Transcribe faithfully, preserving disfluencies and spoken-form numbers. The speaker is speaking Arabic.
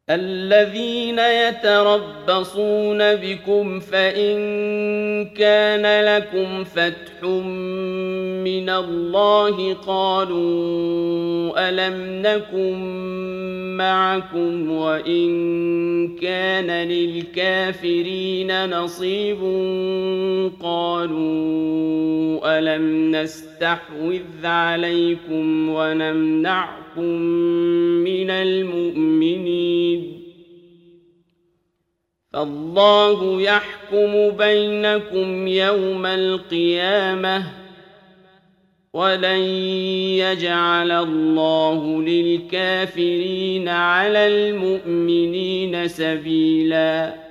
الذين يتربصون بكم فإن كان لكم فتح من الله قالوا ألم نكن معكم وإن كان للكافرين نصيب قالوا ألم نستحوذ عليكم ونمنعكم من المؤمنين فالله يحكم بينكم يوم القيامة ولن يجعل الله للكافرين على المؤمنين سبيلاً